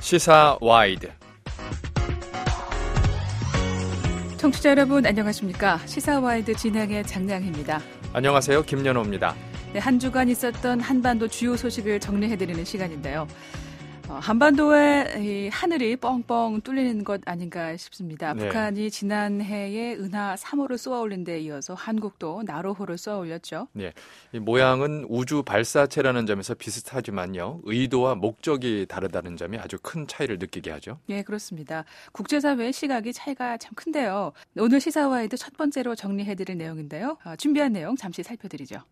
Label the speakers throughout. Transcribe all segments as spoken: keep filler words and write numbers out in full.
Speaker 1: 시사 와이드.
Speaker 2: 청취자 여러분 안녕하십니까? 시사 와이드 진행의 장량희입니다.
Speaker 1: 안녕하세요. 김연호입니다.
Speaker 2: 네, 한 주간 있었던 한반도 주요 소식을 정리해드리는 시간인데요. 어, 한반도의 이 하늘이 뻥뻥 뚫리는 것 아닌가 싶습니다.
Speaker 1: 네.
Speaker 2: 북한이 지난해에 은하 삼 호를 쏘아올린 데 이어서 한국도 나로호를 쏘아올렸죠.
Speaker 1: 네, 이 모양은 우주 발사체라는 점에서 비슷하지만요. 의도와 목적이 다르다는 점이 아주 큰 차이를 느끼게 하죠.
Speaker 2: 네, 그렇습니다. 국제사회의 시각이 차이가 참 큰데요. 오늘 시사와이드 첫 번째로 정리해드릴 내용인데요. 어, 준비한 내용 잠시 살펴드리죠.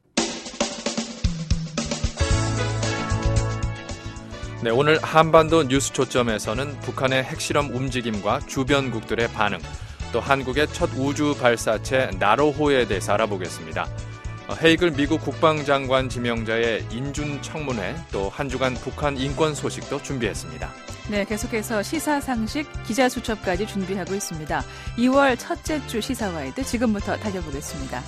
Speaker 1: 네, 오늘 한반도 뉴스 초점에서는 북한의 핵실험 움직임과 주변국들의 반응, 또 한국의 첫 우주 발사체 나로호에 대해서 알아보겠습니다. 헤이글 미국 국방장관 지명자의 인준 청문회, 또 한 주간 북한 인권 소식도 준비했습니다.
Speaker 2: 네, 계속해서 시사상식 기자수첩까지 준비하고 있습니다. 이월 첫째 주 시사와이드 지금부터 달려보겠습니다.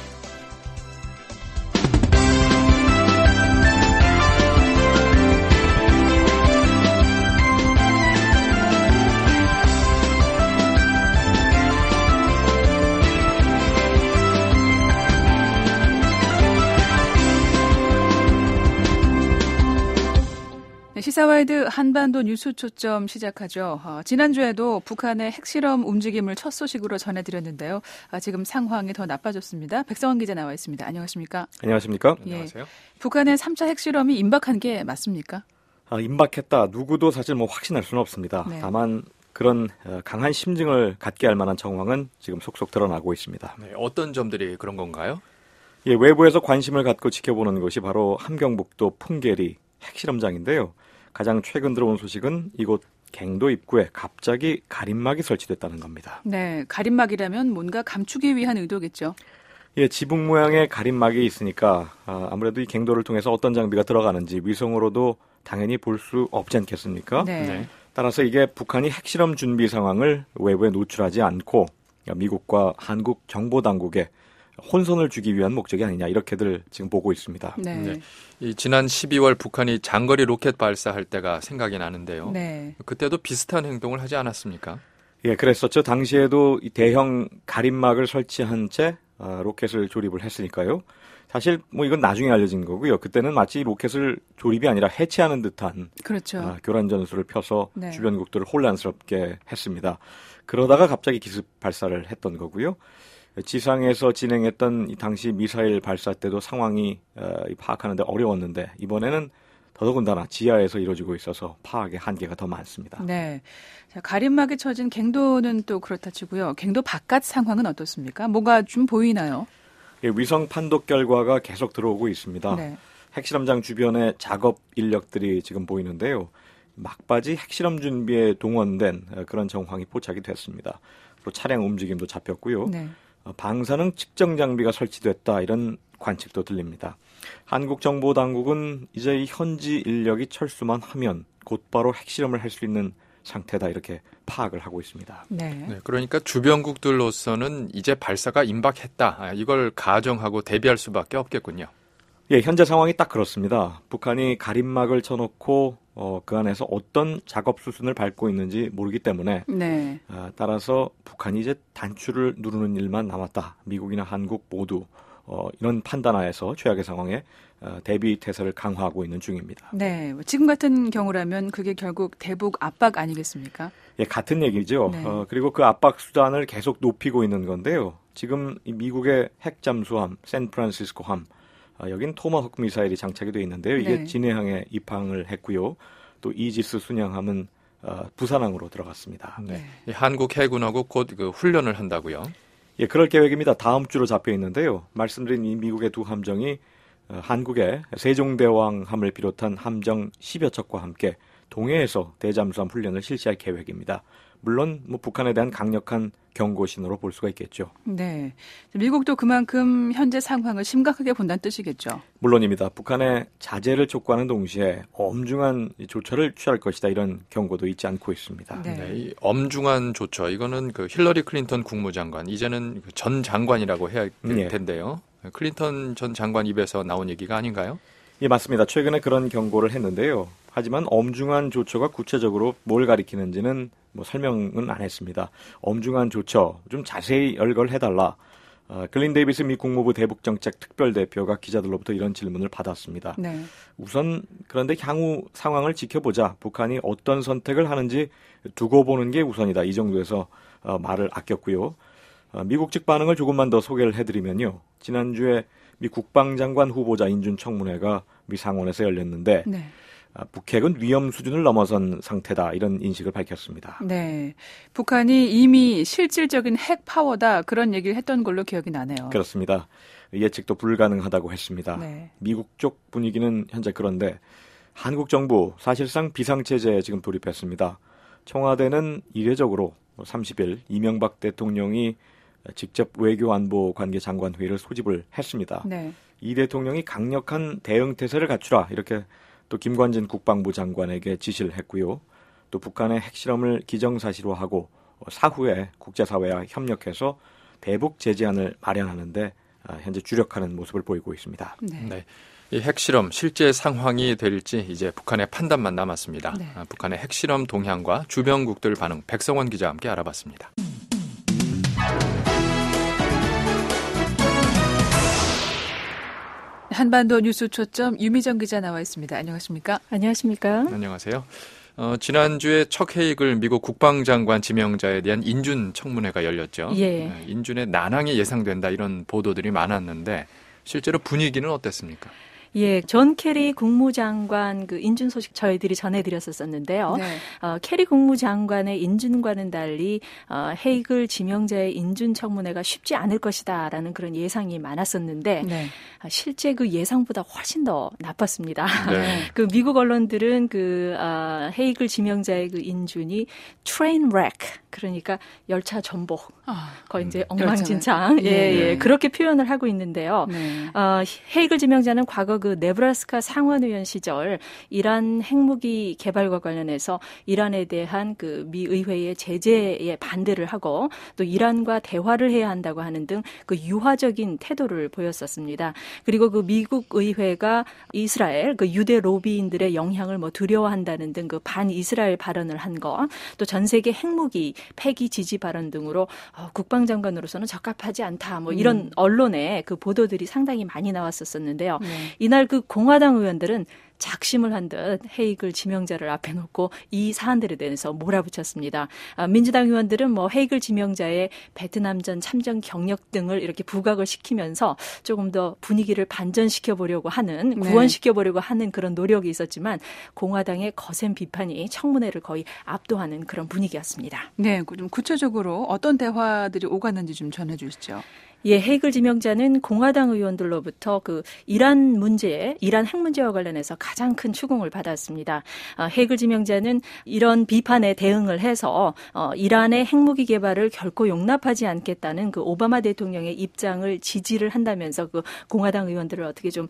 Speaker 2: 시사와이드 한반도 뉴스 초점 시작하죠. 어, 지난주에도 북한의 핵실험 움직임을 첫 소식으로 전해드렸는데요. 아, 지금 상황이 더 나빠졌습니다. 백성원 기자 나와 있습니다. 안녕하십니까?
Speaker 3: 안녕하십니까?
Speaker 2: 예.
Speaker 1: 안녕하세요.
Speaker 2: 북한의 삼 차 핵실험이 임박한 게 맞습니까?
Speaker 3: 아, 임박했다. 누구도 사실 뭐 확신할 수는 없습니다.
Speaker 2: 네.
Speaker 3: 다만 그런 강한 심증을 갖게 할 만한 정황은 지금 속속 드러나고 있습니다.
Speaker 1: 네, 어떤 점들이 그런 건가요?
Speaker 3: 예, 외부에서 관심을 갖고 지켜보는 것이 바로 함경북도 풍계리 핵실험장인데요. 가장 최근 들어온 소식은 이곳 갱도 입구에 갑자기 가림막이 설치됐다는 겁니다.
Speaker 2: 네, 가림막이라면 뭔가 감추기 위한 의도겠죠.
Speaker 3: 예, 지붕 모양의 가림막이 있으니까 아, 아무래도 이 갱도를 통해서 어떤 장비가 들어가는지 위성으로도 당연히 볼 수 없지 않겠습니까?
Speaker 2: 네.
Speaker 1: 네.
Speaker 3: 따라서 이게 북한이 핵실험 준비 상황을 외부에 노출하지 않고 미국과 한국 정보당국에 혼선을 주기 위한 목적이 아니냐 이렇게들 지금 보고 있습니다.
Speaker 2: 네.
Speaker 1: 네. 이 지난 십이월 북한이 장거리 로켓 발사할 때가 생각이 나는데요.
Speaker 2: 네.
Speaker 1: 그때도 비슷한 행동을 하지 않았습니까?
Speaker 3: 예, 그랬었죠. 당시에도 이 대형 가림막을 설치한 채 아, 로켓을 조립을 했으니까요. 사실 뭐 이건 나중에 알려진 거고요. 그때는 마치 로켓을 조립이 아니라 해체하는 듯한
Speaker 2: 그렇죠.
Speaker 3: 아, 교란 전술을 펴서
Speaker 2: 네.
Speaker 3: 주변국들을 혼란스럽게 했습니다. 그러다가 갑자기 기습 발사를 했던 거고요. 지상에서 진행했던 이 당시 미사일 발사 때도 상황이 어, 파악하는데 어려웠는데 이번에는 더더군다나 지하에서 이루어지고 있어서 파악의 한계가 더 많습니다.
Speaker 2: 네. 자, 가림막에 쳐진 갱도는 또 그렇다 치고요. 갱도 바깥 상황은 어떻습니까? 뭐가 좀 보이나요?
Speaker 3: 예, 위성 판독 결과가 계속 들어오고 있습니다.
Speaker 2: 네.
Speaker 3: 핵실험장 주변에 작업 인력들이 지금 보이는데요. 막바지 핵실험 준비에 동원된 그런 정황이 포착이 됐습니다. 또 차량 움직임도 잡혔고요.
Speaker 2: 네.
Speaker 3: 방사능 측정 장비가 설치됐다 이런 관측도 들립니다. 한국 정보당국은 이제 이 현지 인력이 철수만 하면 곧바로 핵실험을 할 수 있는 상태다 이렇게 파악을 하고 있습니다.
Speaker 2: 네.
Speaker 1: 네, 그러니까 주변국들로서는 이제 발사가 임박했다. 이걸 가정하고 대비할 수밖에 없겠군요.
Speaker 3: 예, 현재 상황이 딱 그렇습니다. 북한이 가림막을 쳐놓고 어, 그 안에서 어떤 작업 수순을 밟고 있는지 모르기 때문에
Speaker 2: 네.
Speaker 3: 아, 따라서 북한이 이제 단추를 누르는 일만 남았다. 미국이나 한국 모두 어, 이런 판단하에서 최악의 상황에 어, 대비 태세를 강화하고 있는 중입니다.
Speaker 2: 네. 지금 같은 경우라면 그게 결국 대북 압박 아니겠습니까?
Speaker 3: 예, 같은 얘기죠.
Speaker 2: 네.
Speaker 3: 어, 그리고 그 압박 수단을 계속 높이고 있는 건데요. 지금 이 미국의 핵잠수함 샌프란시스코함 어, 여긴 토마호크 미사일이 장착이 되어 있는데요. 이게
Speaker 2: 네.
Speaker 3: 진해항에 입항을 했고요. 또 이지스 순양함은 어, 부산항으로 들어갔습니다.
Speaker 1: 네. 이 한국 해군하고 곧 그 훈련을 한다고요.
Speaker 3: 예, 그럴 계획입니다. 다음 주로 잡혀 있는데요. 말씀드린 이 미국의 두 함정이 어, 한국의 세종대왕함을 비롯한 함정 십여 척과 함께 동해에서 대잠수함 훈련을 실시할 계획입니다. 물론 뭐 북한에 대한 강력한 경고 신호로 볼 수가 있겠죠.
Speaker 2: 네. 미국도 그만큼 현재 상황을 심각하게 본다는 뜻이겠죠.
Speaker 3: 물론입니다. 북한의 자제를 촉구하는 동시에 엄중한 조처를 취할 것이다 이런 경고도 잊지 않고 있습니다.
Speaker 2: 네.
Speaker 1: 네, 이 엄중한 조처 이거는 그 힐러리 클린턴 국무장관 이제는 전 장관이라고 해야 할
Speaker 3: 예.
Speaker 1: 텐데요. 클린턴 전 장관 입에서 나온 얘기가 아닌가요?
Speaker 3: 예, 맞습니다. 최근에 그런 경고를 했는데요. 하지만 엄중한 조처가 구체적으로 뭘 가리키는지는 뭐 설명은 안 했습니다. 엄중한 조처 좀 자세히 열거해달라. 어, 글린 데이비스 미 국무부 대북정책 특별대표가 기자들로부터 이런 질문을 받았습니다.
Speaker 2: 네.
Speaker 3: 우선 그런데 향후 상황을 지켜보자. 북한이 어떤 선택을 하는지 두고 보는 게 우선이다. 이 정도에서 어, 말을 아꼈고요. 어, 미국 측 반응을 조금만 더 소개를 해드리면요. 지난주에 미 국방장관 후보자 인준 청문회가 미 상원에서 열렸는데
Speaker 2: 네.
Speaker 3: 북핵은 위험 수준을 넘어선 상태다 이런 인식을 밝혔습니다.
Speaker 2: 네, 북한이 이미 실질적인 핵 파워다 그런 얘기를 했던 걸로 기억이 나네요.
Speaker 3: 그렇습니다. 예측도 불가능하다고 했습니다.
Speaker 2: 네.
Speaker 3: 미국 쪽 분위기는 현재 그런데 한국 정부 사실상 비상체제에 지금 돌입했습니다. 청와대는 이례적으로 삼십 일 이명박 대통령이 직접 외교안보관계 장관 회의를 소집을 했습니다.
Speaker 2: 네.
Speaker 3: 이 대통령이 강력한 대응 태세를 갖추라 이렇게 또 김관진 국방부 장관에게 지시를 했고요. 또 북한의 핵실험을 기정사실화하고 사후에 국제사회와 협력해서 대북 제재안을 마련하는데 현재 주력하는 모습을 보이고 있습니다.
Speaker 2: 네.
Speaker 1: 네. 이 핵실험 실제 상황이 될지 이제 북한의 판단만 남았습니다.
Speaker 2: 네.
Speaker 1: 북한의 핵실험 동향과 주변국들 반응 백성원 기자와 함께 알아봤습니다.
Speaker 2: 한반도 뉴스 초점 유미정 기자 나와 있습니다. 안녕하십니까?
Speaker 4: 안녕하십니까?
Speaker 1: 안녕하세요. 어, 지난주에 척 헤이글 미국 국방장관 지명자에 대한 인준 청문회가 열렸죠.
Speaker 4: 예.
Speaker 1: 인준에 난항이 예상된다 이런 보도들이 많았는데 실제로 분위기는 어땠습니까?
Speaker 4: 예, 존 캐리 국무장관 그 인준 소식 저희들이 전해드렸었는데요.
Speaker 2: 네.
Speaker 4: 어, 캐리 국무장관의 인준과는 달리 어, 헤이글 지명자의 인준 청문회가 쉽지 않을 것이다라는 그런 예상이 많았었는데
Speaker 2: 네.
Speaker 4: 어, 실제 그 예상보다 훨씬 더 나빴습니다.
Speaker 1: 네.
Speaker 4: 그 미국 언론들은 그 어, 헤이글 지명자의 그 인준이 train wreck 그러니까 열차 전복
Speaker 2: 아,
Speaker 4: 거의 이제 엉망진창
Speaker 2: 열차는.
Speaker 4: 예,
Speaker 2: 네.
Speaker 4: 예, 그렇게 표현을 하고 있는데요.
Speaker 2: 네.
Speaker 4: 어, 헤이글 지명자는 과거 그 네브라스카 상원의원 시절 이란 핵무기 개발과 관련해서 이란에 대한 그 미 의회의 제재에 반대를 하고 또 이란과 대화를 해야 한다고 하는 등 그 유화적인 태도를 보였었습니다. 그리고 그 미국 의회가 이스라엘 그 유대 로비인들의 영향을 뭐 두려워한다는 등 그 반이스라엘 발언을 한 거, 또 전 세계 핵무기 폐기 지지 발언 등으로 어, 국방장관으로서는 적합하지 않다. 뭐 이런 음. 언론의 그 보도들이 상당히 많이 나왔었었는데요.
Speaker 2: 네.
Speaker 4: 이날 그 공화당 의원들은 작심을 한 듯 헤이글 지명자를 앞에 놓고 이 사안들에 대해서 몰아붙였습니다. 아, 민주당 의원들은 뭐 헤이글 지명자의 베트남전 참전 경력 등을 이렇게 부각을 시키면서 조금 더 분위기를 반전시켜 보려고 하는, 구원시켜 보려고 하는 그런 노력이 있었지만 공화당의 거센 비판이 청문회를 거의 압도하는 그런 분위기였습니다.
Speaker 2: 네, 좀 구체적으로 어떤 대화들이 오갔는지 좀 전해 주시죠.
Speaker 4: 예, 헤이글 지명자는 공화당 의원들로부터 그 이란 문제, 이란 핵 문제와 관련해서 가장 큰 추궁을 받았습니다. 어, 헤이글 지명자는 이런 비판에 대응을 해서 어, 이란의 핵무기 개발을 결코 용납하지 않겠다는 그 오바마 대통령의 입장을 지지를 한다면서 그 공화당 의원들을 어떻게 좀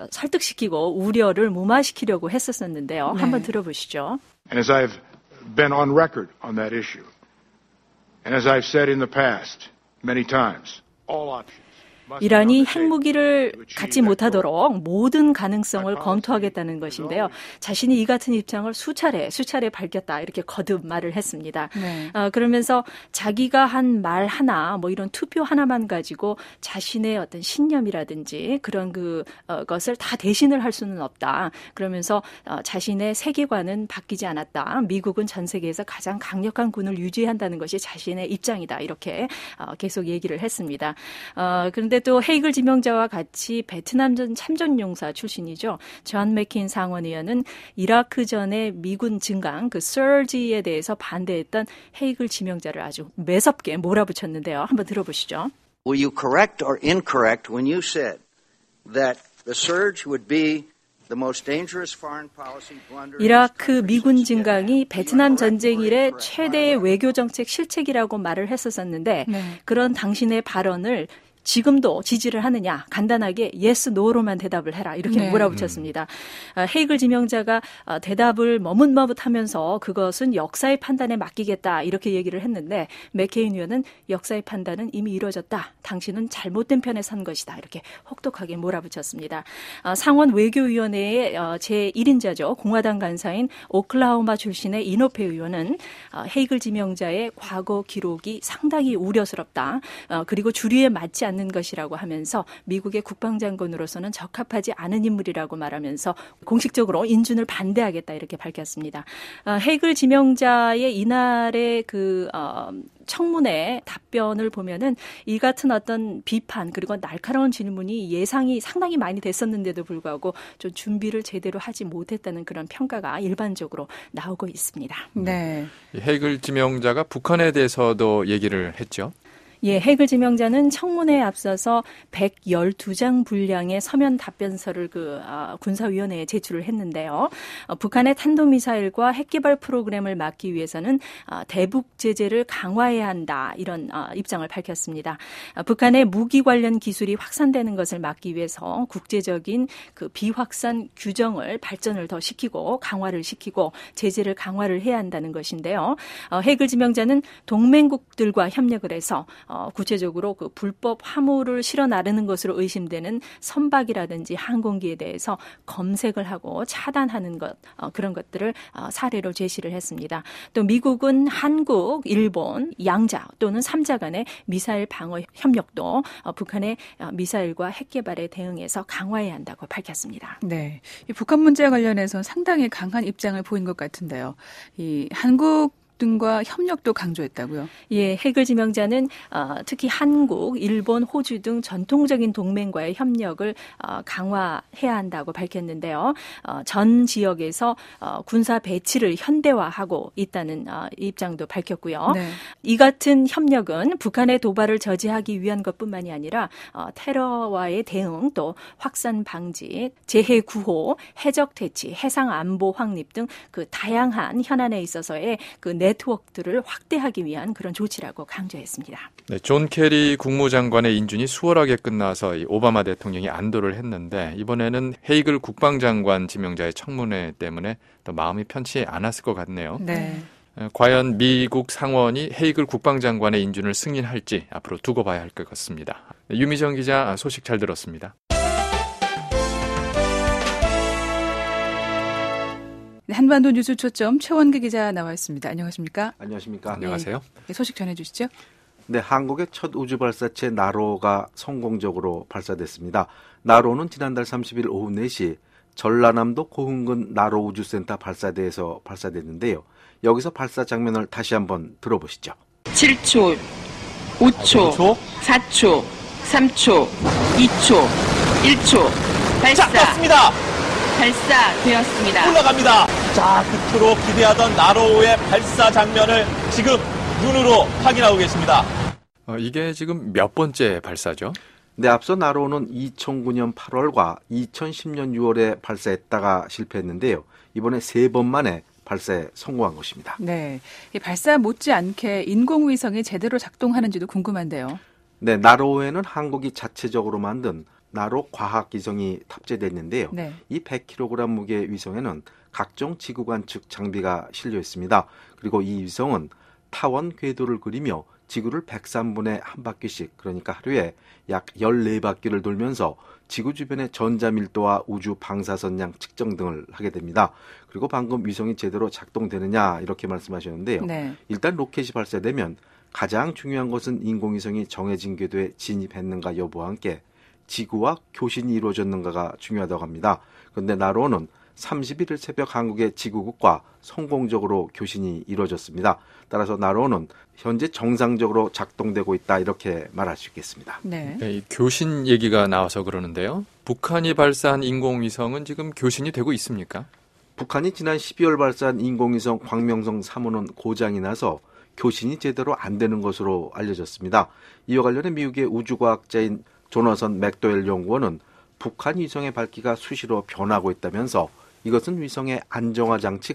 Speaker 4: 설득시키고 우려를 무마시키려고 했었었는데요.
Speaker 2: 네.
Speaker 4: 한번 들어보시죠.
Speaker 5: And as I've been on record on that issue, and as I've said in the past many times,
Speaker 4: 이란이 핵무기를 갖지 못하도록 모든 가능성을 검토하겠다는 것인데요. 자신이 이 같은 입장을 수차례 수차례 밝혔다 이렇게 거듭 말을 했습니다.
Speaker 2: 네.
Speaker 4: 어, 그러면서 자기가 한 말 하나 뭐 이런 투표 하나만 가지고 자신의 어떤 신념이라든지 그런 그 어, 것을 다 대신을 할 수는 없다. 그러면서 어, 자신의 세계관은 바뀌지 않았다. 미국은 전 세계에서 가장 강력한 군을 유지한다는 것이 자신의 입장이다. 이렇게 어, 계속 얘기를 했습니다. 어, 그런데 또 헤이글 지명자와 같이 베트남전 참전용사 출신이죠. 존 맥킨 상원의원은 이라크전의 미군 증강, 그 서지에 대해서 반대했던 헤이글 지명자를 아주 매섭게 몰아붙였는데요. 한번 들어보시죠.
Speaker 6: Were you correct or incorrect when you said that the surge would be
Speaker 4: 이라크 미군 증강이 베트남 전쟁 이래 최대의 외교 정책 실책이라고 말을 했었었는데 네. 그런 당신의 발언을 지금도 지지를 하느냐? 간단하게 yes, no로만 대답을 해라. 이렇게
Speaker 2: 네.
Speaker 4: 몰아붙였습니다. 음. 헤이글 지명자가 대답을 머뭇머뭇하면서 그것은 역사의 판단에 맡기겠다. 이렇게 얘기를 했는데 맥케인 의원은 역사의 판단은 이미 이루어졌다. 당신은 잘못된 편에 선 것이다. 이렇게 혹독하게 몰아붙였습니다. 상원 외교위원회의 제일 인자죠. 공화당 간사인 오클라호마 출신의 이노페 의원은 헤이글 지명자의 과거 기록이 상당히 우려스럽다. 그리고 주류에 맞지 않는 것이라고 하면서 미국의 국방장관으로서는 적합하지 않은 인물이라고 말하면서 공식적으로 인준을 반대하겠다 이렇게 밝혔습니다. 헤이글 지명자의 이날의 그 어, 청문회 답변을 보면은 이 같은 어떤 비판 그리고 날카로운 질문이 예상이 상당히 많이 됐었는데도 불구하고 좀 준비를 제대로 하지 못했다는 그런 평가가 일반적으로 나오고 있습니다.
Speaker 2: 네.
Speaker 1: 헤이글 지명자가 북한에 대해서도 얘기를 했죠.
Speaker 4: 예, 헤이글 지명자는 청문회에 앞서서 백십이 장 분량의 서면 답변서를 그 아, 군사위원회에 제출을 했는데요. 어, 북한의 탄도미사일과 핵개발 프로그램을 막기 위해서는 아, 대북 제재를 강화해야 한다 이런 아, 입장을 밝혔습니다. 아, 북한의 무기 관련 기술이 확산되는 것을 막기 위해서 국제적인 그 비확산 규정을 발전을 더 시키고 강화를 시키고 제재를 강화를 해야 한다는 것인데요. 어, 헤이글 지명자는 동맹국들과 협력을 해서 어, 구체적으로 그 불법 화물을 실어 나르는 것으로 의심되는 선박이라든지 항공기에 대해서 검색을 하고 차단하는 것 어, 그런 것들을 어, 사례로 제시를 했습니다. 또 미국은 한국, 일본, 양자 또는 삼자 간의 미사일 방어 협력도 어, 북한의 어, 미사일과 핵 개발에 대응해서 강화해야 한다고 밝혔습니다.
Speaker 2: 네, 이 북한 문제와 관련해서 상당히 강한 입장을 보인 것 같은데요. 이 한국 등과 협력도 강조했다고요?
Speaker 4: 예, 헤이글 지명자는 어, 특히 한국, 일본, 호주 등 전통적인 동맹과의 협력을 어, 강화해야 한다고 밝혔는데요. 어, 전 지역에서 어, 군사 배치를 현대화하고 있다는 어, 입장도 밝혔고요.
Speaker 2: 네.
Speaker 4: 이 같은 협력은 북한의 도발을 저지하기 위한 것뿐만이 아니라 어, 테러와의 대응, 또 확산 방지, 재해 구호, 해적 퇴치, 해상 안보 확립 등 그 다양한 현안에 있어서의 그 네트워크들을 확대하기 위한 그런 조치라고 강조했습니다.
Speaker 1: 네, 존 케리 국무장관의 인준이 수월하게 끝나서 이 오바마 대통령이 안도를 했는데 이번에는 헤이글 국방장관 지명자의 청문회 때문에 더 마음이 편치 않았을 것 같네요.
Speaker 2: 네.
Speaker 1: 과연 미국 상원이 헤이글 국방장관의 인준을 승인할지 앞으로 두고 봐야 할 것 같습니다. 유미정 기자 소식 잘 들었습니다.
Speaker 2: 네, 한반도 뉴스 초점 최원기 기자 나와 있습니다. 안녕하십니까?
Speaker 3: 안녕하십니까?
Speaker 1: 안녕하세요.
Speaker 2: 네, 소식 전해주시죠.
Speaker 3: 네, 한국의 첫 우주 발사체 나로가 성공적으로 발사됐습니다. 나로는 지난달 삼십 일 오후 네 시 전라남도 고흥군 나로 우주센터 발사대에서 발사됐는데요. 여기서 발사 장면을 다시 한번 들어보시죠.
Speaker 7: 칠 초, 오 초, 사 초, 삼 초, 이 초, 일 초. 발사.
Speaker 8: 자, 떴습니다.
Speaker 7: 발사되었습니다.
Speaker 8: 올라갑니다. 자, 끝으로 기대하던 나로우의 발사 장면을 지금 눈으로 확인하고 계십니다.
Speaker 1: 어, 이게 지금 몇 번째 발사죠?
Speaker 3: 네, 앞서 나로우는 이천구 년 팔월과 이천십 년 유월에 발사했다가 실패했는데요. 이번에 세 번 만에 발사에 성공한 것입니다.
Speaker 2: 네, 이 발사 못지않게 인공위성이 제대로 작동하는지도 궁금한데요.
Speaker 3: 네, 나로우에는 한국이 자체적으로 만든 나로 과학기성이 탑재됐는데요.
Speaker 2: 네.
Speaker 3: 이 백 킬로그램 무게의 위성에는 각종 지구 관측 장비가 실려 있습니다. 그리고 이 위성은 타원 궤도를 그리며 지구를 백삼 분의 한 바퀴씩, 그러니까 하루에 약 열네 바퀴를 돌면서 지구 주변의 전자 밀도와 우주 방사선량 측정 등을 하게 됩니다. 그리고 방금 위성이 제대로 작동되느냐 이렇게 말씀하셨는데요.
Speaker 2: 네.
Speaker 3: 일단 로켓이 발사되면 가장 중요한 것은 인공위성이 정해진 궤도에 진입했는가 여부와 함께 지구와 교신이 이루어졌는가가 중요하다고 합니다. 그런데 나로는 삼십일 일 새벽 한국의 지구국과 성공적으로 교신이 이루어졌습니다. 따라서 나로는 현재 정상적으로 작동되고 있다 이렇게 말할 수 있겠습니다.
Speaker 2: 네.
Speaker 1: 네, 이 교신 얘기가 나와서 그러는데요. 북한이 발사한 인공위성은 지금 교신이 되고 있습니까?
Speaker 3: 북한이 지난 십이월 발사한 인공위성 광명성 삼 호는 고장이 나서 교신이 제대로 안 되는 것으로 알려졌습니다. 이와 관련해 미국의 우주과학자인 조너선 맥도웰 연구원은 북한 위성의 밝기가 수시로 변하고 있다면서 이것은 위성의 안정화 장치가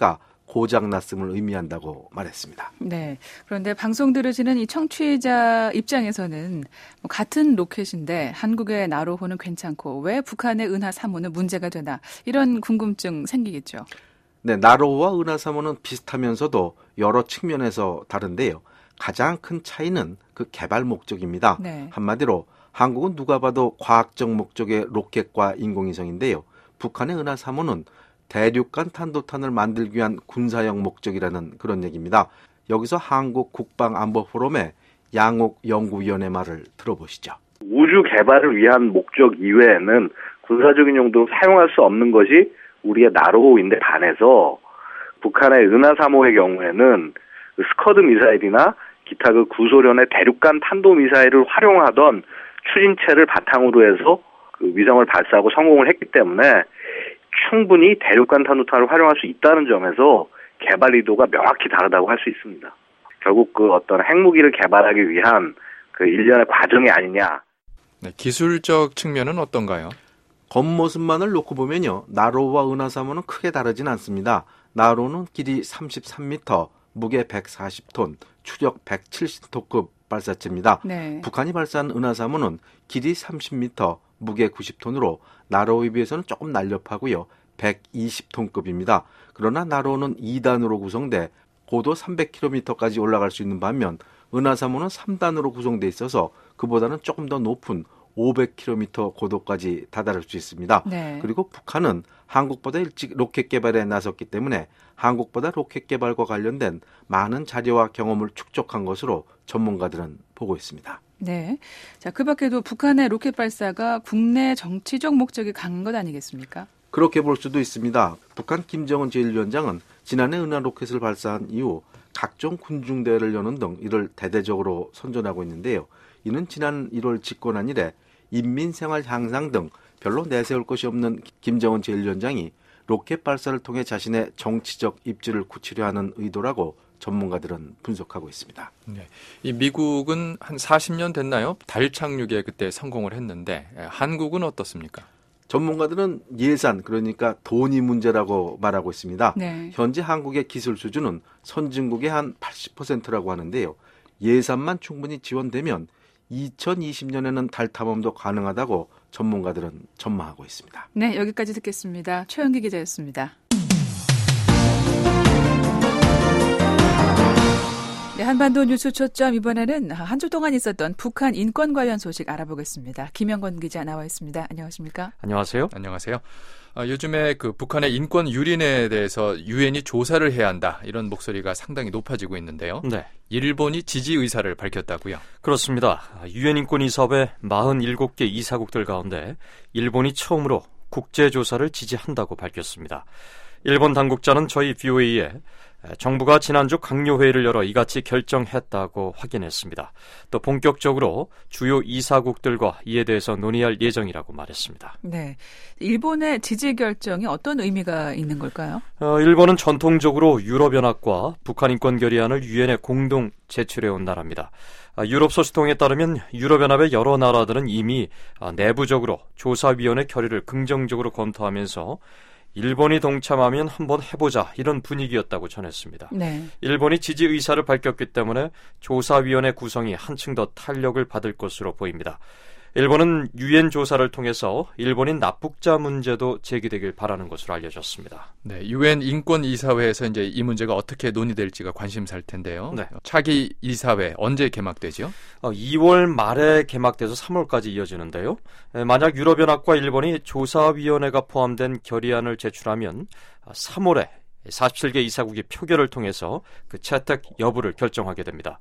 Speaker 9: 고장났음을 의미한다고 말했습니다.
Speaker 2: 네. 그런데 방송 들으시는 이 청취자 입장에서는 뭐 같은 로켓인데 한국의 나로호는 괜찮고 왜 북한의 은하 삼 호는 문제가 되나 이런 궁금증 생기겠죠.
Speaker 9: 네, 나로호와 은하 삼 호는 비슷하면서도 여러 측면에서 다른데요. 가장 큰 차이는 그 개발 목적입니다.
Speaker 2: 네.
Speaker 9: 한마디로 한국은 누가 봐도 과학적 목적의 로켓과 인공위성인데요. 북한의 은하 삼 호는 대륙간 탄도탄을 만들기 위한 군사용 목적이라는 그런 얘기입니다. 여기서 한국 국방안보포럼의 양옥 연구위원의 말을 들어보시죠.
Speaker 10: 우주 개발을 위한 목적 이외에는 군사적인 용도로 사용할 수 없는 것이 우리의 나로호인데 반해서 북한의 은하 삼 호의 경우에는 그 스커드 미사일이나 기타 그 구소련의 대륙간 탄도미사일을 활용하던 추진체를 바탕으로 해서 그 위성을 발사하고 성공을 했기 때문에 충분히 대륙간 탄도탄을 활용할 수 있다는 점에서 개발 의도가 명확히 다르다고 할 수 있습니다. 결국 그 어떤 핵무기를 개발하기 위한 그 일련의 과정이 아니냐.
Speaker 1: 네, 기술적 측면은 어떤가요?
Speaker 9: 겉모습만을 놓고 보면요. 나로호와 은하 삼 호는 크게 다르진 않습니다. 나로호는 길이 삼십삼 미터, 무게 백사십 톤, 추력 백칠십 톤급 발사체입니다.
Speaker 2: 네.
Speaker 9: 북한이 발사한 은하 삼 호는 길이 삼십 미터, 무게 구십 톤으로 나로호에 비해서는 조금 날렵하고요. 백이십 톤급입니다. 그러나 나로호는 이 단으로 구성돼 고도 삼백 킬로미터까지 올라갈 수 있는 반면 은하 삼 호는 삼 단으로 구성돼 있어서 그보다는 조금 더 높은 오백 킬로미터 고도까지 다다를 수 있습니다.
Speaker 2: 네.
Speaker 9: 그리고 북한은 한국보다 일찍 로켓 개발에 나섰기 때문에 한국보다 로켓 개발과 관련된 많은 자료와 경험을 축적한 것으로 전문가들은 보고 있습니다.
Speaker 2: 네. 자, 그 밖에도 북한의 로켓 발사가 국내 정치적 목적이 강한 것 아니겠습니까?
Speaker 9: 그렇게 볼 수도 있습니다. 북한 김정은 제일 위원장은 지난해 은하 로켓을 발사한 이후 각종 군중대회를 여는 등 이를 대대적으로 선전하고 있는데요. 이는 지난 일월 집권한 이래 인민생활 향상 등 별로 내세울 것이 없는 김정은 제일 위원장이 로켓 발사를 통해 자신의 정치적 입지를 굳히려 하는 의도라고 전문가들은 분석하고 있습니다.
Speaker 1: 네. 이 미국은 한 사십 년 됐나요? 달 착륙에 그때 성공을 했는데 한국은 어떻습니까?
Speaker 9: 전문가들은 예산, 그러니까 돈이 문제라고 말하고 있습니다.
Speaker 2: 네.
Speaker 9: 현재 한국의 기술 수준은 선진국의 한 팔십 퍼센트라고 하는데요. 예산만 충분히 지원되면 이천이십 년에는 달 탐험도 가능하다고 전문가들은 전망하고 있습니다.
Speaker 2: 네, 여기까지 듣겠습니다. 최영기 기자였습니다. 네, 한반도 뉴스 초점 이번에는 한 주 동안 있었던 북한 인권 관련 소식 알아보겠습니다. 김영건 기자 나와 있습니다. 안녕하십니까?
Speaker 11: 안녕하세요.
Speaker 1: 안녕하세요. 아, 요즘에 그 북한의 인권 유린에 대해서 유엔이 조사를 해야 한다 이런 목소리가 상당히 높아지고 있는데요.
Speaker 11: 네.
Speaker 1: 일본이 지지 의사를 밝혔다고요?
Speaker 11: 그렇습니다. 유엔 인권이사회 사십칠 개 이사국들 가운데 일본이 처음으로 국제조사를 지지한다고 밝혔습니다. 일본 당국자는 저희 브이오에이에 정부가 지난주 강요회의를 열어 이같이 결정했다고 확인했습니다. 또 본격적으로 주요 이사국들과 이에 대해서 논의할 예정이라고 말했습니다.
Speaker 2: 네, 일본의 지지 결정이 어떤 의미가 있는 걸까요?
Speaker 11: 어, 일본은 전통적으로 유럽연합과 북한 인권 결의안을 유엔에 공동 제출해온 나라입니다. 유럽 소식통에 따르면 유럽연합의 여러 나라들은 이미 내부적으로 조사위원회 결의를 긍정적으로 검토하면서 일본이 동참하면 한번 해보자 이런 분위기였다고 전했습니다.
Speaker 2: 네.
Speaker 11: 일본이 지지 의사를 밝혔기 때문에 조사위원회 구성이 한층 더 탄력을 받을 것으로 보입니다. 일본은 유엔 조사를 통해서 일본인 납북자 문제도 제기되길 바라는 것으로 알려졌습니다.
Speaker 1: 네, 유엔 인권 이사회에서 이제 이 문제가 어떻게 논의될지가 관심사일 텐데요.
Speaker 11: 네.
Speaker 1: 차기 이사회 언제 개막되죠?
Speaker 11: 어, 이월 말에 개막돼서 삼월까지 이어지는데요. 에, 만약 유럽연합과 일본이 조사위원회가 포함된 결의안을 제출하면 삼월에 사십칠 개 이사국이 표결을 통해서 그 채택 여부를 결정하게 됩니다.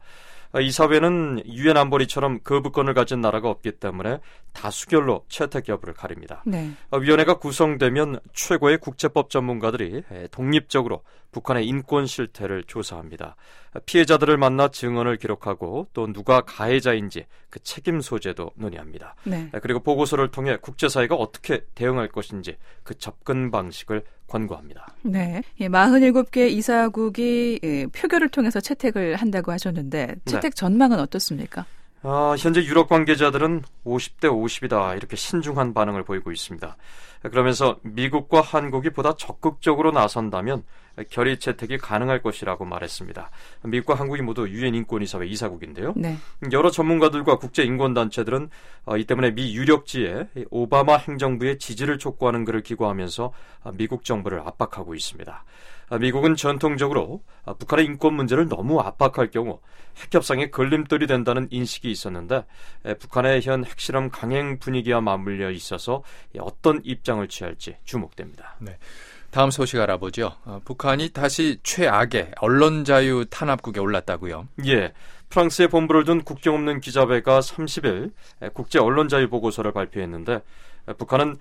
Speaker 11: 이사회는 유엔 안보리처럼 거부권을 가진 나라가 없기 때문에 다수결로 채택 여부를 가립니다.
Speaker 2: 네.
Speaker 11: 위원회가 구성되면 최고의 국제법 전문가들이 독립적으로 북한의 인권 실태를 조사합니다. 피해자들을 만나 증언을 기록하고 또 누가 가해자인지 그 책임 소재도 논의합니다.
Speaker 2: 네.
Speaker 11: 그리고 보고서를 통해 국제사회가 어떻게 대응할 것인지 그 접근 방식을 권고합니다.
Speaker 2: 네, 사십칠 개 이사국이 표결을 통해서 채택을 한다고 하셨는데 채택 네. 전망은 어떻습니까?
Speaker 11: 아, 현재 유럽 관계자들은 오십 대 오십이다 이렇게 신중한 반응을 보이고 있습니다. 그러면서 미국과 한국이 보다 적극적으로 나선다면 결의 채택이 가능할 것이라고 말했습니다. 미국과 한국이 모두 유엔 인권이사회 이사국인데요.
Speaker 2: 네.
Speaker 11: 여러 전문가들과 국제 인권단체들은 이 때문에 미 유력지에 오바마 행정부의 지지를 촉구하는 글을 기고하면서 미국 정부를 압박하고 있습니다. 미국은 전통적으로 북한의 인권 문제를 너무 압박할 경우 핵협상에 걸림돌이 된다는 인식이 있었는데 북한의 현 핵실험 강행 분위기와 맞물려 있어서 어떤 입장을 취할지 주목됩니다.
Speaker 1: 네. 다음 소식 알아보죠. 어, 북한이 다시 최악의 언론 자유 탄압국에 올랐다고요?
Speaker 11: 예. 프랑스에 본부를 둔 국경 없는 기자회가 삼십 일 국제 언론 자유 보고서를 발표했는데 북한은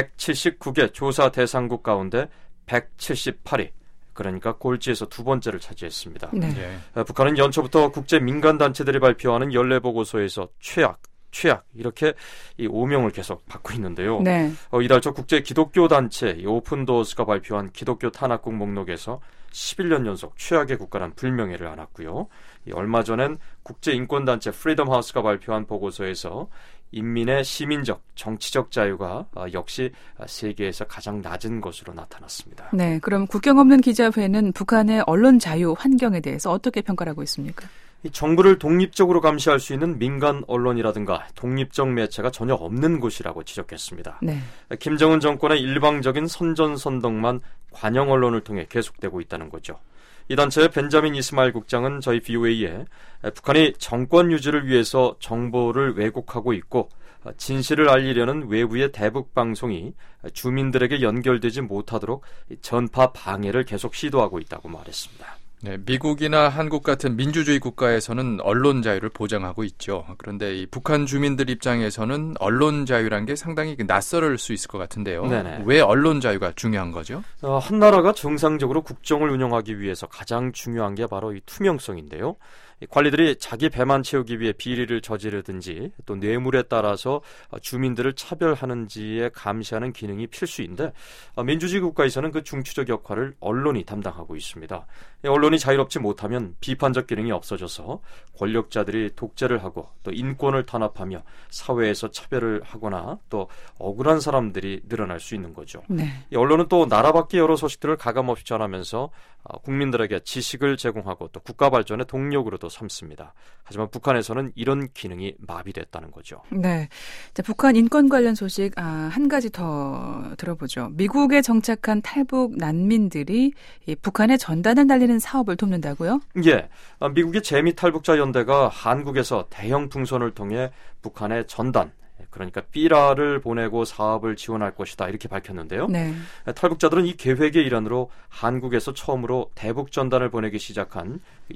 Speaker 11: 백칠십구 개 조사 대상국 가운데 백칠십팔 위, 그러니까 골지에서 두 번째를 차지했습니다.
Speaker 2: 네.
Speaker 11: 북한은 연초부터 국제 민간단체들이 발표하는 연례 보고서에서 최악, 최악 이렇게 이 오명을 계속 받고 있는데요.
Speaker 2: 네.
Speaker 11: 어, 이달 초 국제 기독교 단체 오픈도어스가 발표한 기독교 탄압국 목록에서 십일 년 연속 최악의 국가란 불명예를 안았고요. 이 얼마 전엔 국제 인권 단체 프리덤 하우스가 발표한 보고서에서 인민의 시민적, 정치적 자유가 어, 역시 세계에서 가장 낮은 것으로 나타났습니다.
Speaker 2: 네, 그럼 국경 없는 기자회는 북한의 언론 자유 환경에 대해서 어떻게 평가를 하고 있습니까?
Speaker 11: 이 정부를 독립적으로 감시할 수 있는 민간 언론이라든가 독립적 매체가 전혀 없는 곳이라고 지적했습니다.
Speaker 2: 네.
Speaker 11: 김정은 정권의 일방적인 선전선동만 관영 언론을 통해 계속되고 있다는 거죠. 이 단체의 벤자민 이스마일 국장은 저희 브이오에이에 북한이 정권 유지를 위해서 정보를 왜곡하고 있고 진실을 알리려는 외부의 대북 방송이 주민들에게 연결되지 못하도록 전파 방해를 계속 시도하고 있다고 말했습니다.
Speaker 1: 네, 미국이나 한국 같은 민주주의 국가에서는 언론 자유를 보장하고 있죠. 그런데 이 북한 주민들 입장에서는 언론 자유란 게 상당히 낯설을 수 있을 것 같은데요.
Speaker 11: 네네.
Speaker 1: 왜 언론 자유가 중요한 거죠?
Speaker 11: 어, 한 나라가 정상적으로 국정을 운영하기 위해서 가장 중요한 게 바로 이 투명성인데요. 관리들이 자기 배만 채우기 위해 비리를 저지르든지 또 뇌물에 따라서 주민들을 차별하는지에 감시하는 기능이 필수인데 민주주의 국가에서는 그 중추적 역할을 언론이 담당하고 있습니다. 언론이 자유롭지 못하면 비판적 기능이 없어져서 권력자들이 독재를 하고 또 인권을 탄압하며 사회에서 차별을 하거나 또 억울한 사람들이 늘어날 수 있는 거죠.
Speaker 2: 네.
Speaker 11: 이 언론은 또 나라 밖의 여러 소식들을 가감없이 전하면서 국민들에게 지식을 제공하고 또 국가 발전의 동력으로도 삼습니다. 하지만 북한에서는 이런 기능이 마비됐다는 거죠.
Speaker 2: 네, 자, 북한 인권 관련 소식 아, 한 가지 더 들어보죠. 미국에 정착한 탈북 난민들이 이 북한에 전단을 날리는 사업을 돕는다고요?
Speaker 11: 예, 미국의 재미 탈북자 연대가 한국에서 대형 풍선을 통해 북한에 전단, 그러니까 삐라를 보내고 사업을 지원할 것이다 이렇게 밝혔는데요.
Speaker 2: 네.
Speaker 11: 탈북자들은 이 계획의 일환으로 한국에서 처음으로 대북 전단을 보내기 시작한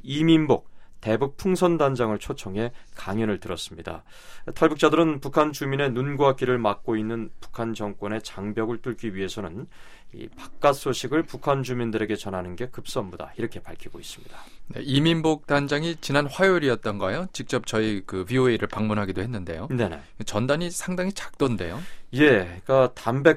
Speaker 11: 이민복 대북 풍선단장을 초청해 강연을 들었습니다. 탈북자들은 북한 주민의 눈과 귀를 막고 있는 북한 정권의 장벽을 뚫기 위해서는 이 바깥 소식을 북한 주민들에게 전하는 게 급선무다 이렇게 밝히고 있습니다.
Speaker 1: 네, 이민복 단장이 지난 화요일이었던가요? 직접 저희 그 브이오에이를 방문하기도 했는데요.
Speaker 11: 네네.
Speaker 1: 전단이 상당히 작던데요.
Speaker 11: 예, 그러니까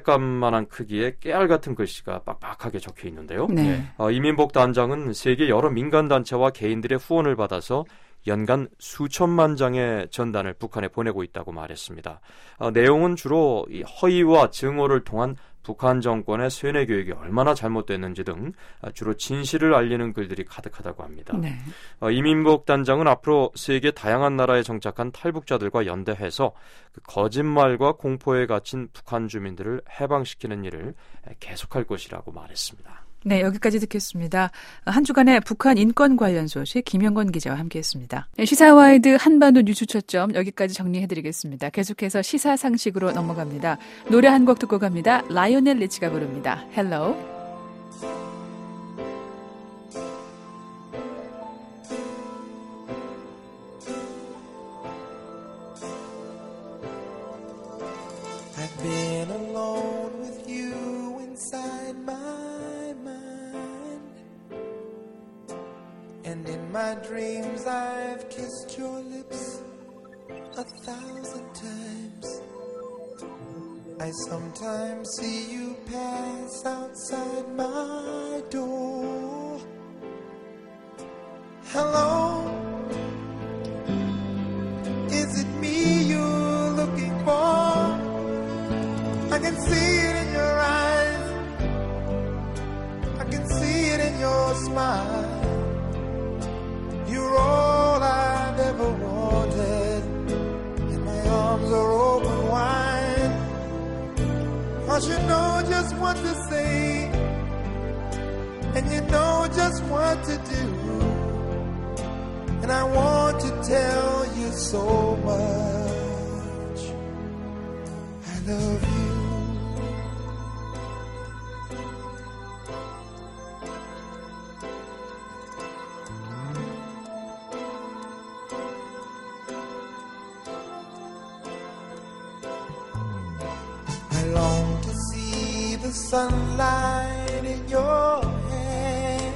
Speaker 11: 담뱃감만한 크기의 깨알 같은 글씨가 빡빡하게 적혀 있는데요.
Speaker 2: 네.
Speaker 11: 어, 이민복 단장은 세계 여러 민간 단체와 개인들의 후원을 받아서 연간 수천만 장의 전단을 북한에 보내고 있다고 말했습니다. 어, 내용은 주로 이 허위와 증오를 통한 북한 정권의 세뇌 교육이 얼마나 잘못됐는지 등 주로 진실을 알리는 글들이 가득하다고 합니다.
Speaker 2: 네.
Speaker 11: 어, 이민복 단장은 앞으로 세계 다양한 나라에 정착한 탈북자들과 연대해서 그 거짓말과 공포에 갇힌 북한 주민들을 해방시키는 일을 계속할 것이라고 말했습니다.
Speaker 2: 네, 여기까지 듣겠습니다. 한 주간의 북한 인권 관련 소식 김영건 기자와 함께했습니다. 시사와이드 한반도 뉴스 초점 여기까지 정리해드리겠습니다. 계속해서 시사 상식으로 넘어갑니다. 노래 한 곡 듣고 갑니다. 라이오넬 리치가 부릅니다. Hello.
Speaker 12: I've been alone with you inside my and in my dreams I've kissed your lips a thousand times. I sometimes see you pass outside my door. Hello, is it me you're looking for? I can see it in your eyes, I can see it in smile. You're all I've ever wanted, and my arms are open wide. 'Cause you know just what to say, and you know just what to do. And I want to tell you so much. I love you. I long to see the sunlight in your hair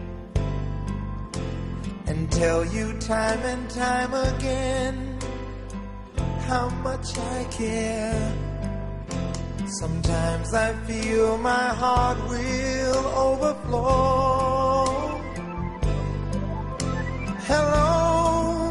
Speaker 12: and tell you time and time again how much I care. Sometimes I feel my heart will overflow. Hello,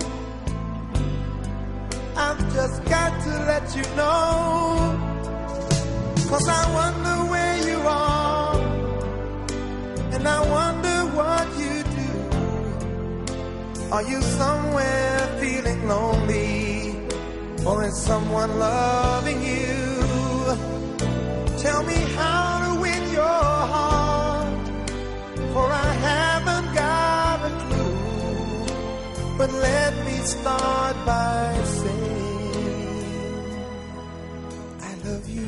Speaker 12: I've just got to let you know, 'cause I wonder where you are, and I wonder what you do. Are you somewhere feeling lonely, or is someone loving you? Tell me how to win your heart, for I haven't got a clue. But let me start by saying I love you.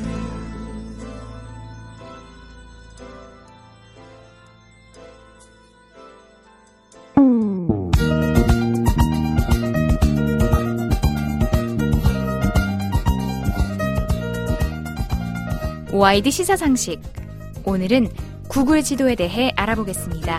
Speaker 13: 오아이디 시사상식. 오늘은 구글 지도에 대해 알아보겠습니다.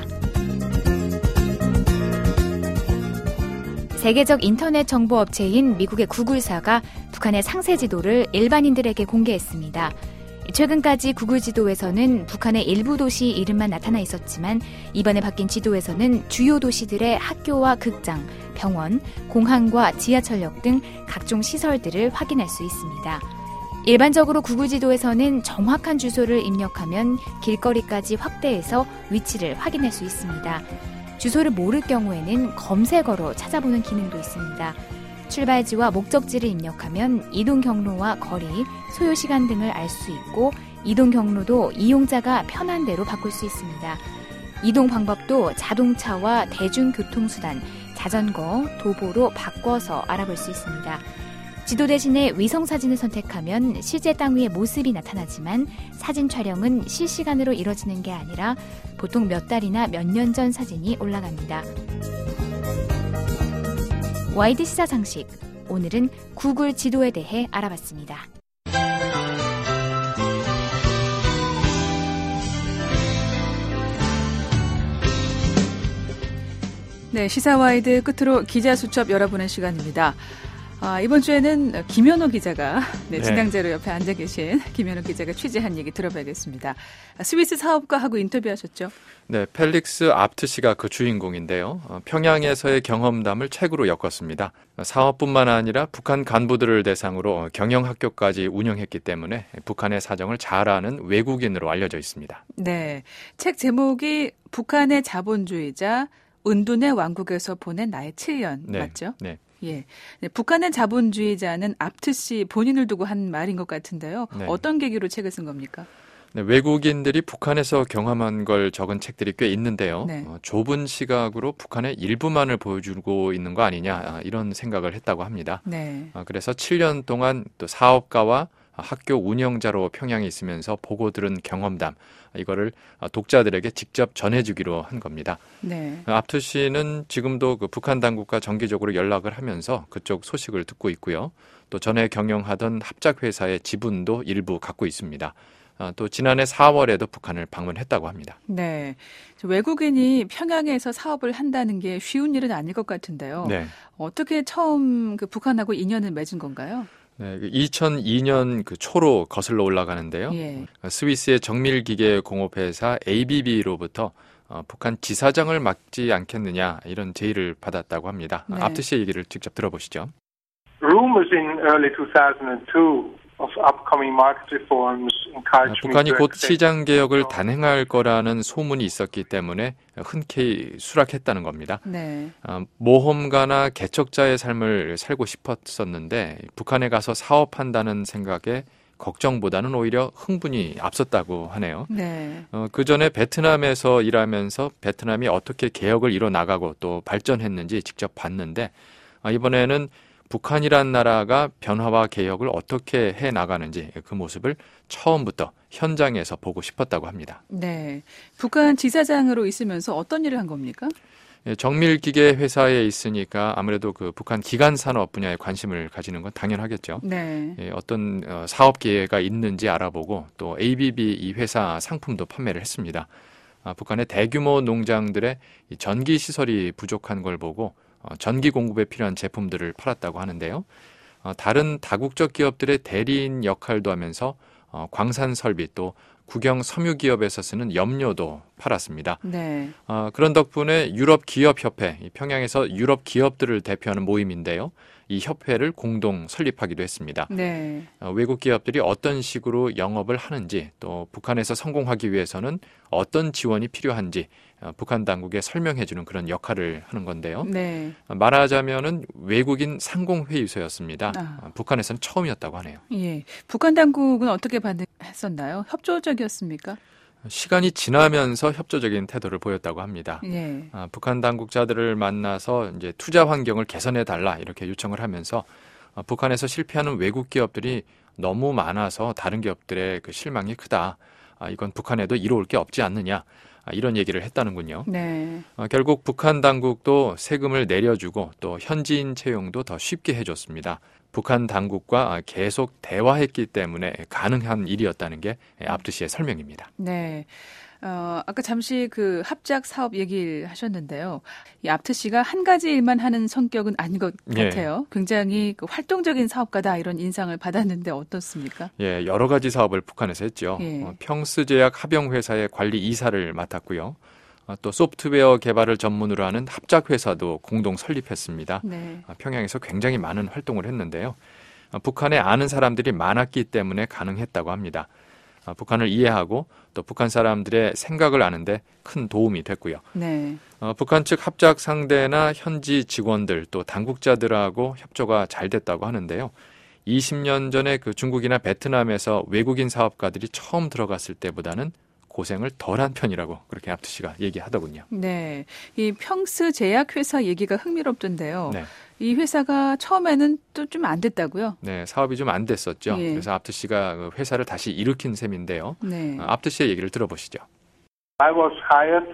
Speaker 13: 세계적 인터넷 정보 업체인 미국의 구글사가 북한의 상세 지도를 일반인들에게 공개했습니다. 최근까지 구글 지도에서는 북한의 일부 도시 이름만 나타나 있었지만 이번에 바뀐 지도에서는 주요 도시들의 학교와 극장, 병원, 공항과 지하철역 등 각종 시설들을 확인할 수 있습니다. 일반적으로 구글 지도에서는 정확한 주소를 입력하면 길거리까지 확대해서 위치를 확인할 수 있습니다. 주소를 모를 경우에는 검색어로 찾아보는 기능도 있습니다. 출발지와 목적지를 입력하면 이동 경로와 거리, 소요 시간 등을 알 수 있고 이동 경로도 이용자가 편한 대로 바꿀 수 있습니다. 이동 방법도 자동차와 대중교통수단, 자전거, 도보로 바꿔서 알아볼 수 있습니다. 지도 대신에 위성사진을 선택하면 실제 땅 위의 모습이 나타나지만 사진 촬영은 실시간으로 이뤄지는 게 아니라 보통 몇 달이나 몇 년 전 사진이 올라갑니다. 오아이디 시사상식. 오늘은 구글 지도에 대해 알아봤습니다.
Speaker 2: 네, 시사와이드 끝으로 기자 수첩 열어보는 시간입니다. 아, 이번 주에는 김현호 기자가 네, 진행자로 옆에 앉아 계신 김현호 기자가 취재한 얘기 들어봐야겠습니다. 스위스 사업가하고 인터뷰하셨죠?
Speaker 1: 네, 펠릭스 압트시가 그 주인공인데요. 어, 평양에서의 경험담을 책으로 엮었습니다. 사업뿐만 아니라 북한 간부들을 대상으로 경영학교까지 운영했기 때문에 북한의 사정을 잘 아는 외국인으로 알려져 있습니다.
Speaker 2: 네, 책 제목이 북한의 자본주의자, 은둔의 왕국에서 보낸 나의 칠 년
Speaker 1: 네,
Speaker 2: 맞죠?
Speaker 1: 네.
Speaker 2: 예, 네, 북한의 자본주의자는 압트시 본인을 두고 한 말인 것 같은데요.
Speaker 1: 네.
Speaker 2: 어떤 계기로 책을 쓴 겁니까?
Speaker 1: 네, 외국인들이 북한에서 경험한 걸 적은 책들이 꽤 있는데요.
Speaker 2: 네.
Speaker 1: 어, 좁은 시각으로 북한의 일부만을 보여주고 있는 거 아니냐 아, 이런 생각을 했다고 합니다.
Speaker 2: 네.
Speaker 1: 어, 그래서 칠 년 동안 또 사업가와 학교 운영자로 평양에 있으면서 보고 들은 경험담 이거를 독자들에게 직접 전해주기로 한 겁니다.
Speaker 2: 네.
Speaker 1: 압투시는 지금도 그 북한 당국과 정기적으로 연락을 하면서 그쪽 소식을 듣고 있고요. 또 전에 경영하던 합작회사의 지분도 일부 갖고 있습니다. 또 지난해 사월에도 북한을 방문했다고 합니다.
Speaker 2: 네, 외국인이 평양에서 사업을 한다는 게 쉬운 일은 아닐 것 같은데요.
Speaker 1: 네.
Speaker 2: 어떻게 처음 그 북한하고 인연을 맺은 건가요?
Speaker 1: 네, 이천이 년 그 초로 거슬러 올라가는데요.
Speaker 2: 예.
Speaker 1: 스위스의 정밀기계 공업회사 에이비비로부터 어, 북한 지사장을 맡지 않겠느냐 이런 제의를 받았다고 합니다.
Speaker 2: 네.
Speaker 1: 압투시의 얘기를 직접 들어보시죠.
Speaker 14: Rumors in early two thousand two
Speaker 1: 북한이 곧 시장 개혁을 단행할 거라는 소문이 있었기 때문에 흔쾌히 수락했다는 겁니다.
Speaker 2: 네.
Speaker 1: 모험가나 개척자의 삶을 살고 싶었었는데 북한에 가서 사업한다는 생각에 걱정보다는 오히려 흥분이 앞섰다고 하네요.
Speaker 2: 네.
Speaker 1: 어, 그 전에 베트남에서 일하면서 베트남이 어떻게 개혁을 이뤄나가고 또 발전했는지 직접 봤는데 아, 이번에는 북한이란 나라가 변화와 개혁을 어떻게 해나가는지 그 모습을 처음부터 현장에서 보고 싶었다고 합니다.
Speaker 2: 네. 북한 지사장으로 있으면서 어떤 일을 한 겁니까?
Speaker 1: 정밀기계 회사에 있으니까 아무래도 그 북한 기간 산업 분야에 관심을 가지는 건 당연하겠죠.
Speaker 2: 네.
Speaker 1: 예, 어떤 사업 기회가 있는지 알아보고 또 에이비비 이 회사 상품도 판매를 했습니다. 아, 북한의 대규모 농장들의 전기 시설이 부족한 걸 보고 어, 전기 공급에 필요한 제품들을 팔았다고 하는데요. 어, 다른 다국적 기업들의 대리인 역할도 하면서 어, 광산 설비 또 국영 섬유 기업에서 쓰는 염료도 팔았습니다.
Speaker 2: 네.
Speaker 1: 어, 그런 덕분에 유럽 기업 협회, 평양에서 유럽 기업들을 대표하는 모임인데요. 이 협회를 공동 설립하기도 했습니다.
Speaker 2: 네.
Speaker 1: 어, 외국 기업들이 어떤 식으로 영업을 하는지 또 북한에서 성공하기 위해서는 어떤 지원이 필요한지 어, 북한 당국에 설명해주는 그런 역할을 하는 건데요.
Speaker 2: 네.
Speaker 1: 어, 말하자면은 외국인 상공회의소였습니다.
Speaker 2: 아.
Speaker 1: 어, 북한에서는 처음이었다고 하네요.
Speaker 2: 예. 북한 당국은 어떻게 반응했었나요? 협조적이었습니까?
Speaker 1: 시간이 지나면서 협조적인 태도를 보였다고 합니다.
Speaker 2: 예.
Speaker 1: 아, 북한 당국자들을 만나서 이제 투자 환경을 개선해 달라 이렇게 요청을 하면서 아, 북한에서 실패하는 외국 기업들이 너무 많아서 다른 기업들의 그 실망이 크다. 아, 이건 북한에도 이로울 게 없지 않느냐. 아, 이런 얘기를 했다는군요.
Speaker 2: 네.
Speaker 1: 아, 결국 북한 당국도 세금을 내려주고 또 현지인 채용도 더 쉽게 해줬습니다. 북한 당국과 계속 대화했기 때문에 가능한 일이었다는 게 압드 씨의 설명입니다.
Speaker 2: 네. 어, 아까 잠시 그 합작 사업 얘기를 하셨는데요. 이 압드 씨가 한 가지 일만 하는 성격은 아닌 것 같아요. 예. 굉장히 그 활동적인 사업가다 이런 인상을 받았는데 어떻습니까?
Speaker 1: 예, 여러 가지 사업을 북한에서 했죠.
Speaker 2: 예.
Speaker 1: 어, 평스제약 합영회사의 관리 이사를 맡았고요. 어, 또 소프트웨어 개발을 전문으로 하는 합작회사도 공동 설립했습니다.
Speaker 2: 네.
Speaker 1: 어, 평양에서 굉장히 많은 활동을 했는데요. 어, 북한에 아는 사람들이 많았기 때문에 가능했다고 합니다. 어, 북한을 이해하고 또 북한 사람들의 생각을 아는데 큰 도움이 됐고요.
Speaker 2: 네.
Speaker 1: 어, 북한 측 합작 상대나 현지 직원들 또 당국자들하고 협조가 잘 됐다고 하는데요. 이십 년 전에 그 중국이나 베트남에서 외국인 사업가들이 처음 들어갔을 때보다는 고생을 덜한 편이라고 그렇게 압드 씨가 얘기하더군요.
Speaker 2: 네, 이 평스 제약회사 얘기가 흥미롭던데요.
Speaker 1: 네.
Speaker 2: 이 회사가 처음에는 또 좀 안 됐다고요?
Speaker 1: 네, 사업이 좀 안 됐었죠.
Speaker 2: 예.
Speaker 1: 그래서 압드 씨가 회사를 다시 일으킨 셈인데요.
Speaker 2: 네.
Speaker 1: 압드 씨의 얘기를 들어보시죠.
Speaker 14: I was hired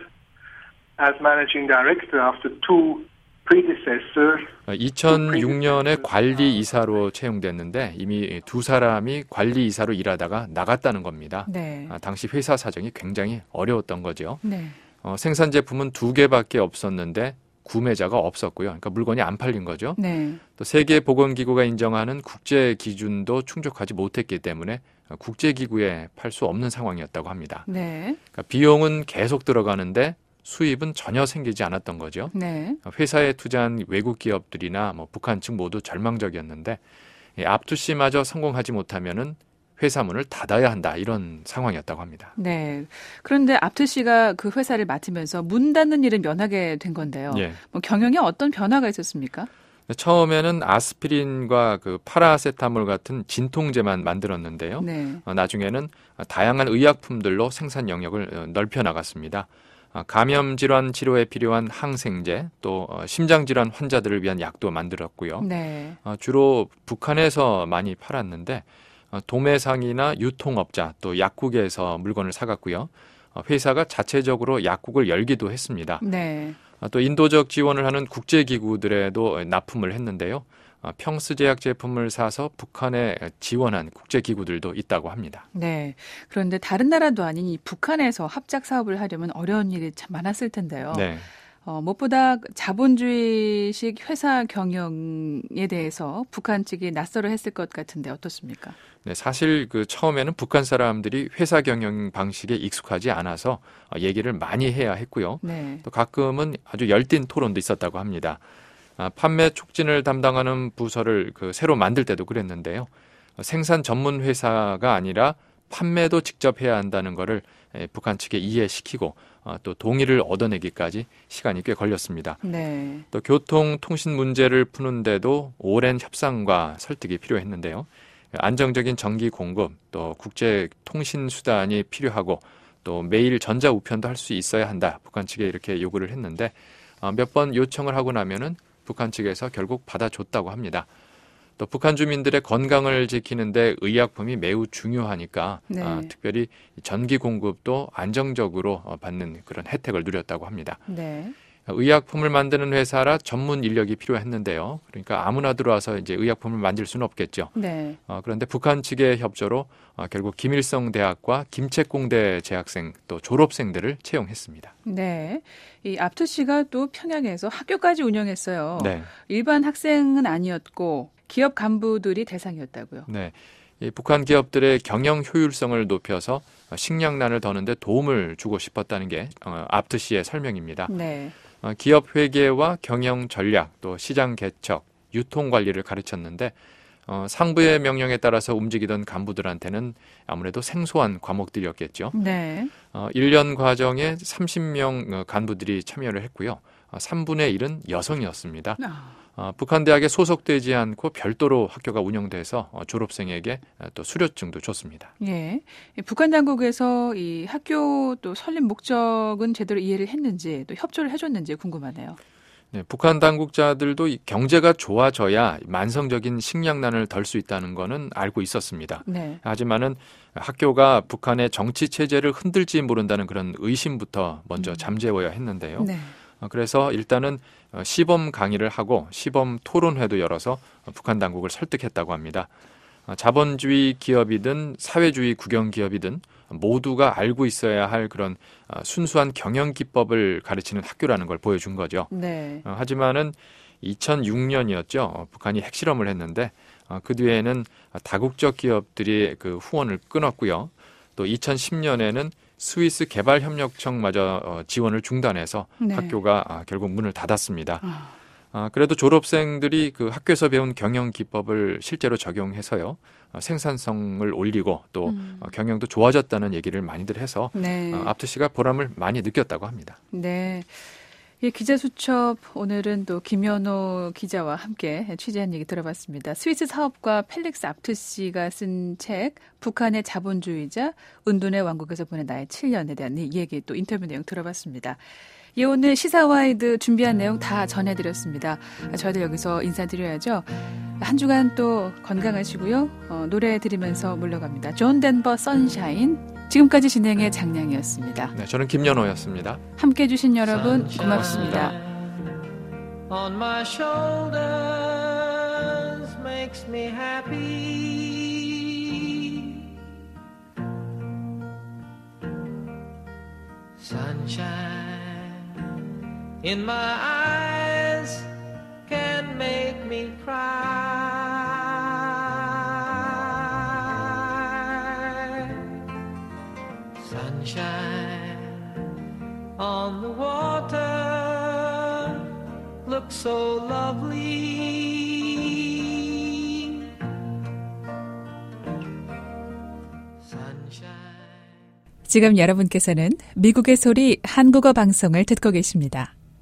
Speaker 14: as managing director after two predecessors.
Speaker 1: 이천육 년에 관리 이사로 채용됐는데 이미 두 사람이 관리 이사로 일하다가 나갔다는 겁니다.
Speaker 2: 네.
Speaker 1: 아, 당시 회사 사정이 굉장히 어려웠던 거죠.
Speaker 2: 네.
Speaker 1: 어, 생산 제품은 두 개밖에 없었는데 구매자가 없었고요. 그러니까 물건이 안 팔린 거죠.
Speaker 2: 네.
Speaker 1: 또 세계보건기구가 인정하는 국제 기준도 충족하지 못했기 때문에 국제기구에 팔 수 없는 상황이었다고 합니다.
Speaker 2: 네.
Speaker 1: 그러니까 비용은 계속 들어가는데 수입은 전혀 생기지 않았던 거죠.
Speaker 2: 네.
Speaker 1: 회사에 투자한 외국 기업들이나 뭐 북한 측 모두 절망적이었는데 압드 씨마저 성공하지 못하면은 회사 문을 닫아야 한다 이런 상황이었다고 합니다.
Speaker 2: 네. 그런데 압드 씨가 그 회사를 맡으면서 문 닫는 일은 면하게 된 건데요.
Speaker 1: 예.
Speaker 2: 뭐 경영에 어떤 변화가 있었습니까?
Speaker 1: 처음에는 아스피린과 그 파라세타몰 같은 진통제만 만들었는데요.
Speaker 2: 네.
Speaker 1: 어, 나중에는 다양한 의약품들로 생산 영역을 넓혀 나갔습니다. 감염 질환 치료에 필요한 항생제, 또 심장 질환 환자들을 위한 약도 만들었고요.
Speaker 2: 네.
Speaker 1: 주로 북한에서 많이 팔았는데 도매상이나 유통업자 또 약국에서 물건을 사갔고요. 회사가 자체적으로 약국을 열기도 했습니다.
Speaker 2: 네.
Speaker 1: 또 인도적 지원을 하는 국제기구들에도 납품을 했는데요. 평스제약 제품을 사서 북한에 지원한 국제기구들도 있다고 합니다.
Speaker 2: 네. 그런데 다른 나라도 아닌 이 북한에서 합작 사업을 하려면 어려운 일이 참 많았을 텐데요.
Speaker 1: 네.
Speaker 2: 어, 무엇보다 자본주의식 회사 경영에 대해서 북한 측이 낯설어 했을 것 같은데 어떻습니까?
Speaker 1: 네, 사실 그 처음에는 북한 사람들이 회사 경영 방식에 익숙하지 않아서 얘기를 많이 해야 했고요.
Speaker 2: 네.
Speaker 1: 또 가끔은 아주 열띤 토론도 있었다고 합니다. 아, 판매 촉진을 담당하는 부서를 그 새로 만들 때도 그랬는데요. 생산 전문 회사가 아니라 판매도 직접 해야 한다는 것을 북한 측에 이해시키고 또 동의를 얻어내기까지 시간이 꽤 걸렸습니다.
Speaker 2: 네.
Speaker 1: 또 교통, 통신 문제를 푸는데도 오랜 협상과 설득이 필요했는데요. 안정적인 전기 공급, 또 국제 통신 수단이 필요하고 또 매일 전자 우편도 할 수 있어야 한다. 북한 측에 이렇게 요구를 했는데 몇 번 요청을 하고 나면은 북한 측에서 결국 받아줬다고 합니다. 또 북한 주민들의 건강을 지키는데 의약품이 매우 중요하니까
Speaker 2: 네.
Speaker 1: 아, 특별히 전기 공급도 안정적으로 받는 그런 혜택을 누렸다고 합니다.
Speaker 2: 네.
Speaker 1: 의약품을 만드는 회사라 전문 인력이 필요했는데요. 그러니까 아무나 들어와서 이제 의약품을 만들 수는 없겠죠.
Speaker 2: 네.
Speaker 1: 어, 그런데 북한 측의 협조로 어, 결국 김일성 대학과 김책공대 재학생 또 졸업생들을 채용했습니다.
Speaker 2: 네. 이 앞투 씨가 또 평양에서 학교까지 운영했어요.
Speaker 1: 네.
Speaker 2: 일반 학생은 아니었고 기업 간부들이 대상이었다고요.
Speaker 1: 네. 이 북한 기업들의 경영 효율성을 높여서 식량난을 더는데 도움을 주고 싶었다는 게 어, 앞투 씨의 설명입니다.
Speaker 2: 네.
Speaker 1: 어, 기업 회계와 경영 전략, 또 시장 개척, 유통 관리를 가르쳤는데 어, 상부의 명령에 따라서 움직이던 간부들한테는 아무래도 생소한 과목들이었겠죠.
Speaker 2: 네.
Speaker 1: 어, 일 년 과정에 삼십 명 간부들이 참여를 했고요. 어, 삼분의 일은 여성이었습니다.
Speaker 2: 아.
Speaker 1: 어, 북한 대학에 소속되지 않고 별도로 학교가 운영돼서 어, 졸업생에게 또 수료증도 줬습니다.
Speaker 2: 예, 북한 당국에서 이 학교 또 설립 목적은 제대로 이해를 했는지 또 협조를 해줬는지 궁금하네요.
Speaker 1: 네, 북한 당국자들도 이 경제가 좋아져야 만성적인 식량난을 덜 수 있다는 거는 알고 있었습니다.
Speaker 2: 네.
Speaker 1: 하지만은 학교가 북한의 정치 체제를 흔들지 모른다는 그런 의심부터 먼저 잠재워야 했는데요.
Speaker 2: 네.
Speaker 1: 그래서 일단은 시범 강의를 하고 시범 토론회도 열어서 북한 당국을 설득했다고 합니다. 자본주의 기업이든 사회주의 국영 기업이든 모두가 알고 있어야 할 그런 순수한 경영 기법을 가르치는 학교라는 걸 보여준 거죠.
Speaker 2: 네.
Speaker 1: 하지만은 이천육 년이었죠. 북한이 핵실험을 했는데 그 뒤에는 다국적 기업들이 그 후원을 끊었고요. 또 이천십 년에는 스위스 개발협력청마저 지원을 중단해서
Speaker 2: 네.
Speaker 1: 학교가 결국 문을 닫았습니다.
Speaker 2: 아.
Speaker 1: 아, 그래도 졸업생들이 그 학교에서 배운 경영 기법을 실제로 적용해서요. 생산성을 올리고 또
Speaker 2: 음.
Speaker 1: 경영도 좋아졌다는 얘기를 많이들 해서
Speaker 2: 네.
Speaker 1: 앞투 씨가 보람을 많이 느꼈다고 합니다.
Speaker 2: 네. 이 기자수첩 오늘은 또 김연호 기자와 함께 취재한 얘기 들어봤습니다. 스위스 사업가 펠릭스 앞투 씨가 쓴 책 북한의 자본주의자 은둔의 왕국에서 보낸 나의 칠 년에 대한 이 얘기 또 인터뷰 내용 들어봤습니다. 예, 오늘 시사와이드 준비한 내용 다 전해드렸습니다. 저희들 여기서 인사드려야죠. 한 주간 또 건강하시고요. 어, 노래 들으면서 물러갑니다. 존 덴버 선샤인. 지금까지 진행의 장량이었습니다.
Speaker 1: 네, 저는 김연호였습니다.
Speaker 2: 함께해 주신 여러분 고맙습니다.
Speaker 12: On my shoulders makes me happy. Sunshine in my eyes can make me cry. Sunshine on the water looks so lovely. Sunshine.
Speaker 2: 지금 여러분께서는 미국의 소리 한국어 방송을 듣고 계십니다.